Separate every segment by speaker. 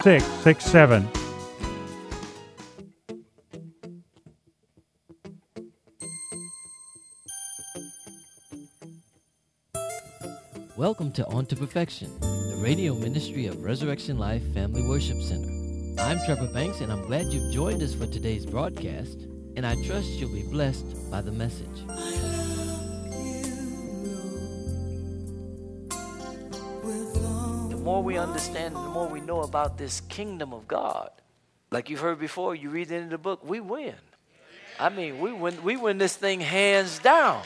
Speaker 1: 667.
Speaker 2: Welcome to On to Perfection, the radio ministry of Resurrection Life Family Worship Center. I'm Trevor Banks, and I'm glad you've joined us for today's broadcast, and I trust you'll be blessed by the message. The more we understand, the more we know about this kingdom of God. Like you've heard before, you read it in the book, we win. I mean, we win this thing hands down.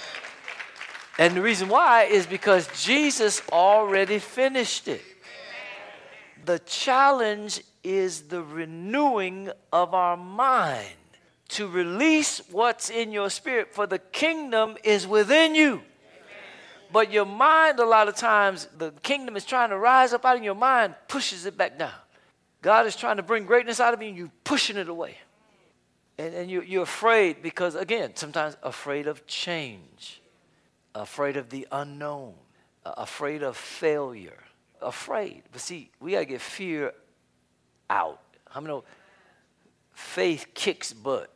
Speaker 2: And the reason why is because Jesus already finished it. The challenge is the renewing of our mind to release what's in your spirit, for the kingdom is within you. But your mind, a lot of times, the kingdom is trying to rise up out of your mind, pushes it back down. God is trying to bring greatness out of you, and you're pushing it away. And you're afraid because, again, sometimes afraid of change. Afraid of the unknown, afraid of failure, afraid. But see, we got to get fear out. How many know faith kicks butt?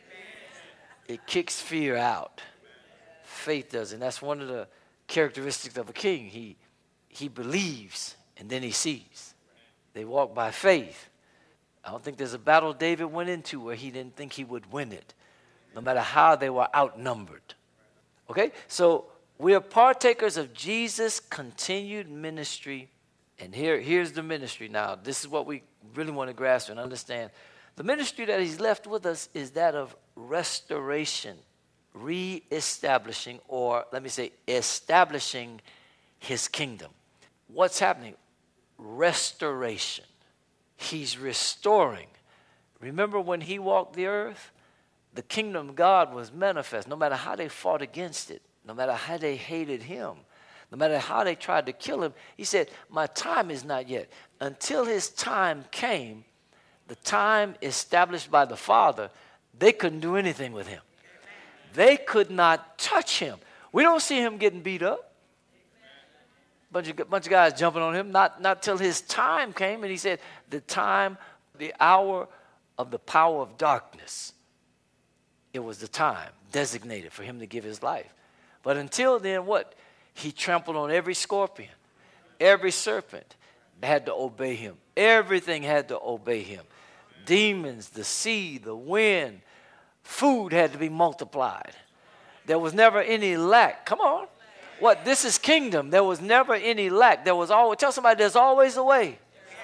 Speaker 2: It kicks fear out. Faith does, and that's one of the characteristics of a king. He believes, and then he sees. They walk by faith. I don't think there's a battle David went into where he didn't think he would win it, no matter how they were outnumbered. Okay, so we are partakers of Jesus' continued ministry. And here's the ministry now. This is what we really want to grasp and understand. The ministry that he's left with us is that of restoration, reestablishing, or let me say, establishing his kingdom. What's happening? Restoration. He's restoring. Remember when he walked the earth? The kingdom of God was manifest, no matter how they fought against it. No matter how they hated him, no matter how they tried to kill him, he said, my time is not yet. Until his time came, the time established by the Father, they couldn't do anything with him. They could not touch him. We don't see him getting beat up. Bunch of guys jumping on him, not till his time came. And he said, the hour of the power of darkness, it was the time designated for him to give his life. But until then, what? He trampled on every scorpion, every serpent had to obey him. Everything had to obey him. Demons, the sea, the wind, food had to be multiplied. There was never any lack. Come on. What? This is kingdom. There was never any lack. There was always, tell somebody there's always a way.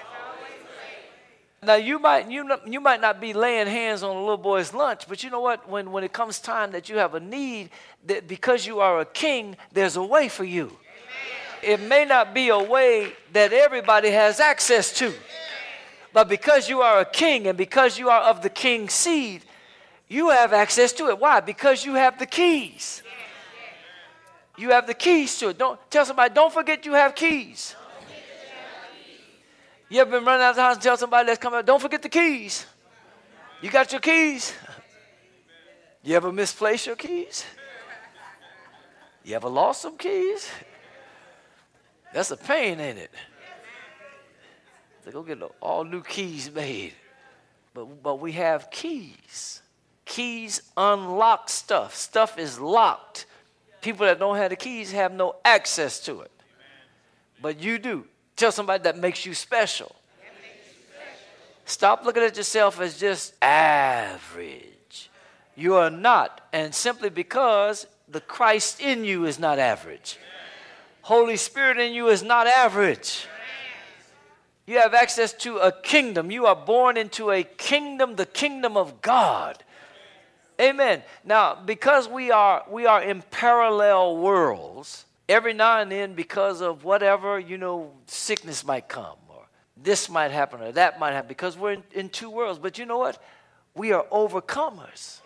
Speaker 2: Now, you might not be laying hands on a little boy's lunch, but you know what? When it comes time that you have a need, that because you are a king, there's a way for you. Amen. It may not be a way that everybody has access to, but because you are a king and because you are of the king's seed, you have access to it. Why? Because you have the keys. You have the keys to it. Don't tell somebody, don't forget you have keys. You ever been running out of the house and tell somebody that's coming out, don't forget the keys. You got your keys? You ever misplaced your keys? You ever lost some keys? That's a pain, ain't it? So go get all new keys made. But we have keys. Keys unlock stuff. Stuff is locked. People that don't have the keys have no access to it. But you do. Tell somebody that makes you special. Stop looking at yourself as just average. You are not. And simply because the Christ in you is not average. Holy Spirit in you is not average. You have access to a kingdom. You are born into a kingdom, the kingdom of God. Amen. Now, because we are in parallel worlds, every now and then, because of whatever, sickness might come, or this might happen, or that might happen, because we're in two worlds. But you know what? We are overcomers.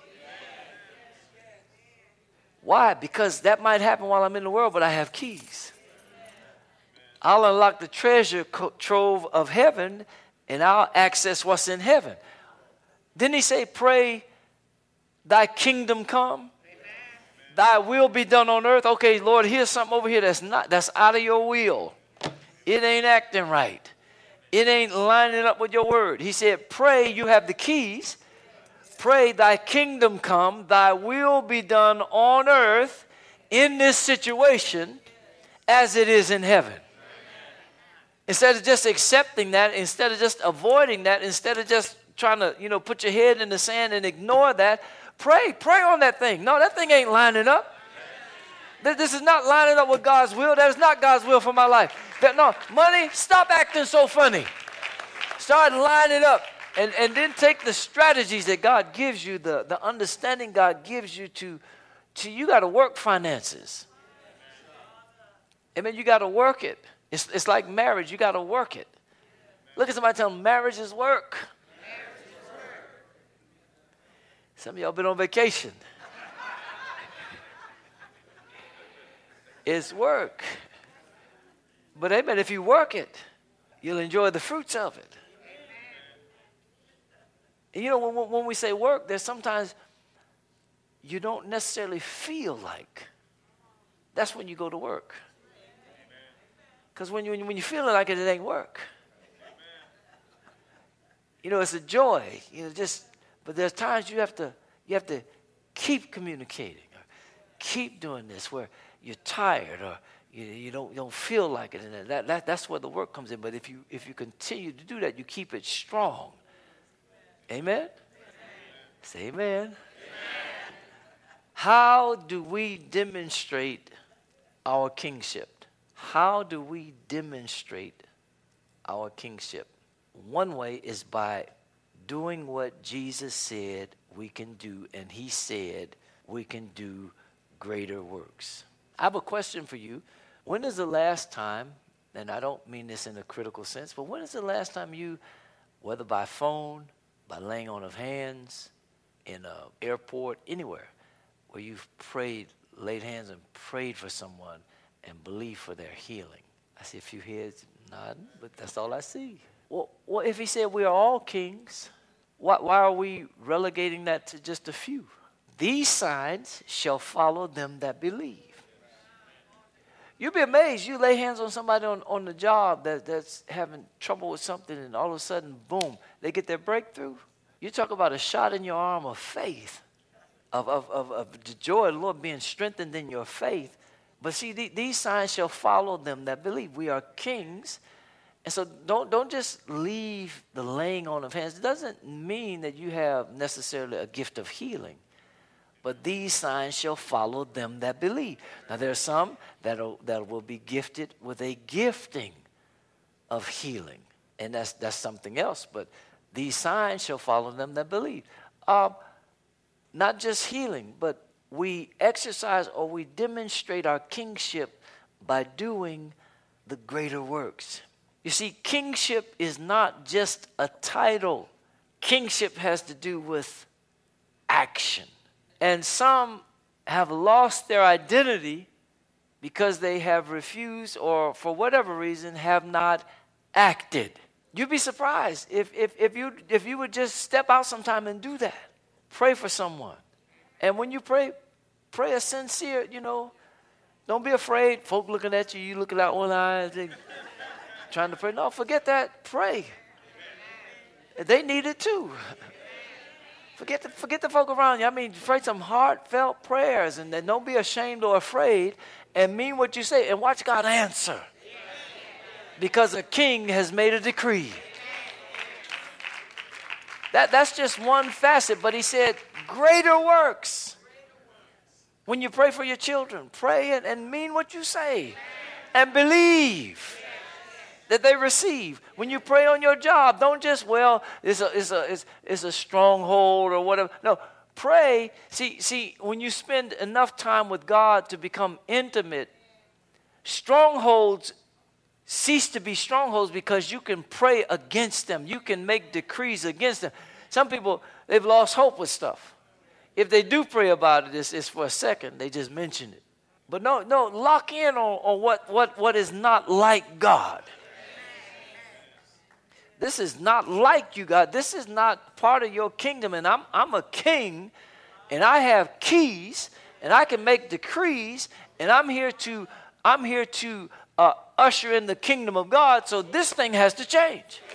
Speaker 2: Why? Because that might happen while I'm in the world, but I have keys. I'll unlock the treasure trove of heaven, and I'll access what's in heaven. Didn't he say, pray, thy kingdom come? Thy will be done on earth. Okay, Lord, here's something over here that's out of your will. It ain't acting right. It ain't lining up with your word. He said, pray, you have the keys. Pray, thy kingdom come, thy will be done on earth in this situation as it is in heaven. Instead of just accepting that, instead of just avoiding that, instead of just trying to, put your head in the sand and ignore that, pray on that thing. No, that thing ain't lining up. This is not lining up with God's will. That is not God's will for my life. No, money, stop acting so funny. Start lining up. And then take the strategies that God gives you, the understanding God gives you to you got to work finances. Amen. You got to work it. It's like marriage. You got to work it. Look at somebody, tell them marriage is work. Some of y'all been on vacation. It's work. But amen, if you work it, you'll enjoy the fruits of it. And when we say work, there's sometimes you don't necessarily feel like. That's when you go to work. Because when you're feeling like it ain't work. It's a joy. But there's times you have to keep communicating, or keep doing this where you're tired or you don't feel like it, and that's where the work comes in. But if you continue to do that, you keep it strong. Amen? Say amen. Amen. How do we demonstrate our kingship? How do we demonstrate our kingship? One way is by doing what Jesus said we can do, and he said we can do greater works. I have a question for you. When is the last time, and I don't mean this in a critical sense, but when is the last time you, whether by phone, by laying on of hands, in an airport, anywhere, where you've laid hands and prayed for someone and believed for their healing? I see a few heads nodding, but that's all I see. Well, if he said we are all kings, why are we relegating that to just a few? These signs shall follow them that believe. You'll be amazed. You lay hands on somebody on the job that's having trouble with something, and all of a sudden, boom, they get their breakthrough. You talk about a shot in your arm of faith, of the joy of the Lord being strengthened in your faith. But see, these signs shall follow them that believe. We are kings. And so don't just leave the laying on of hands. It doesn't mean that you have necessarily a gift of healing. But these signs shall follow them that believe. Now there are some that will be gifted with a gifting of healing. And that's something else. But these signs shall follow them that believe. Not just healing, but we exercise or we demonstrate our kingship by doing the greater works. You see, kingship is not just a title. Kingship has to do with action. And some have lost their identity because they have refused or for whatever reason have not acted. You'd be surprised if you would just step out sometime and do that. Pray for someone. And when you pray a sincere, don't be afraid. Folk looking at you, you looking out one eye, trying to pray. No, forget that. Pray. They need it too. Forget the folk around you. I mean, pray some heartfelt prayers, and then don't be ashamed or afraid, and mean what you say, and watch God answer. Because a king has made a decree. That's just one facet, but he said, greater works. When you pray for your children, pray and mean what you say, and believe that they receive. When you pray on your job, don't just, it's a stronghold or whatever. No, pray. See, when you spend enough time with God to become intimate, strongholds cease to be strongholds because you can pray against them. You can make decrees against them. Some people, they've lost hope with stuff. If they do pray about it, it's for a second. They just mention it. But no, lock in on what is not like God. This is not like you, God. This is not part of your kingdom. And I'm a king, and I have keys, and I can make decrees, and I'm here to usher in the kingdom of God. So this thing has to change.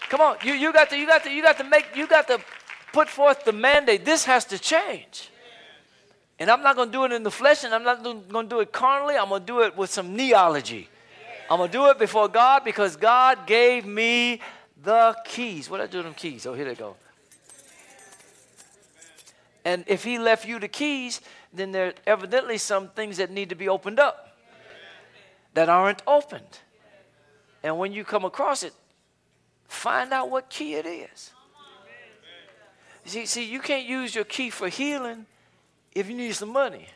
Speaker 2: Come on, you got to put forth the mandate. This has to change. And I'm not going to do it in the flesh, and I'm not going to do it carnally. I'm going to do it with some neology. I'm going to do it before God because God gave me the keys. What did I do with them keys? Oh, here they go. And if he left you the keys, then there are evidently some things that need to be opened up that aren't opened. And when you come across it, find out what key it is. See, you can't use your key for healing if you need some money.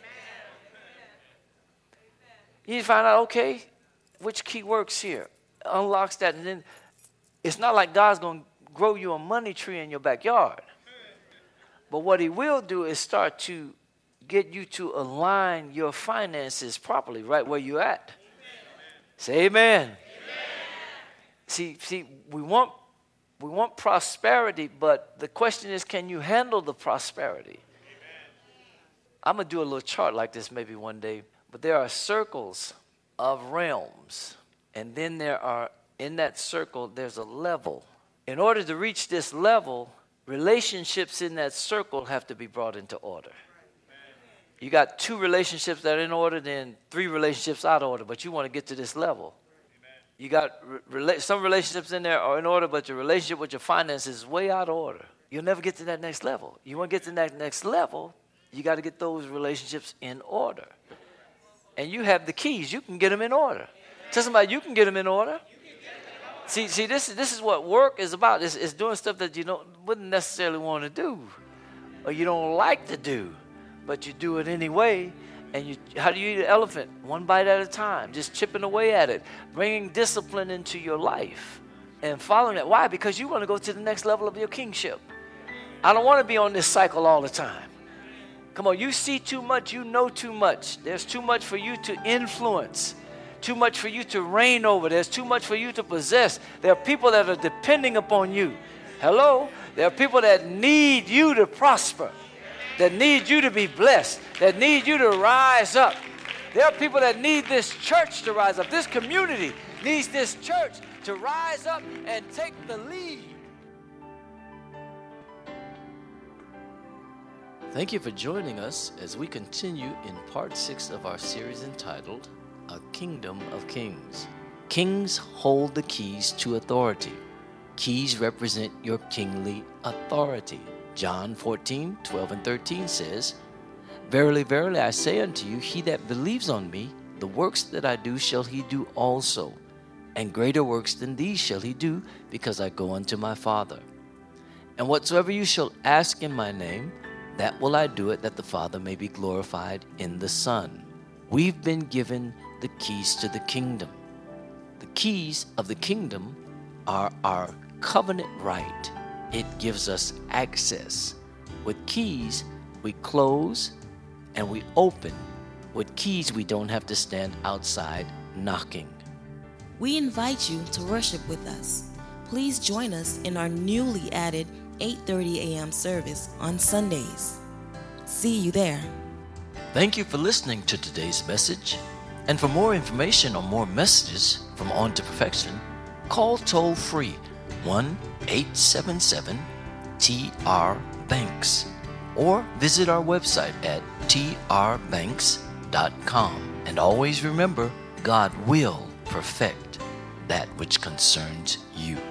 Speaker 2: You need to find out, okay, which key works here. Unlocks that. And then it's not like God's going to grow you a money tree in your backyard. But what he will do is start to get you to align your finances properly right where you're at. Say amen. Amen. See, we want prosperity, but the question is, can you handle the prosperity? I'm going to do a little chart like this maybe one day, but there are circles of realms, and then there are, in that circle, there's a level. In order to reach this level, relationships in that circle have to be brought into order. You got 2 relationships that are in order, then 3 relationships out of order, but you want to get to this level. You got some relationships in there are in order, but your relationship with your finances is way out of order. You'll never get to that next level. You want to get to that next level, you got to get those relationships in order. And you have the keys. You can get them in order. Tell somebody you can get them in order. See, this is what work is about. It's doing stuff that you wouldn't necessarily want to do, or you don't like to do, but you do it anyway. And how do you eat an elephant? One bite at a time, just chipping away at it, bringing discipline into your life and following that. Why? Because you want to go to the next level of your kingship. I don't want to be on this cycle all the time. Come on, you see too much, you know too much. There's too much for you to influence, too much for you to reign over. There's too much for you to possess. There are people that are depending upon you. Hello? There are people that need you to prosper, that need you to be blessed, that need you to rise up. There are people that need this church to rise up. This community needs this church to rise up and take the lead. Thank you for joining us as we continue in part 6 of our series entitled, A Kingdom of Kings. Kings hold the keys to authority. Keys represent your kingly authority. John 14:12-13 says, Verily, verily, I say unto you, he that believes on me, the works that I do shall he do also, and greater works than these shall he do, because I go unto my Father. And whatsoever you shall ask in my name, that will I do it, that the Father may be glorified in the Son. We've been given the keys to the kingdom. The keys of the kingdom are our covenant right. It gives us access. With keys, we close and we open. With keys, we don't have to stand outside knocking.
Speaker 1: We invite you to worship with us. Please join us in our newly added 8:30 a.m. service on Sundays. See you there.
Speaker 2: Thank you for listening to today's message. And for more information on more messages from On to Perfection, call toll-free 1-877-TR-BANKS or visit our website at trbanks.com. And always remember, God will perfect that which concerns you.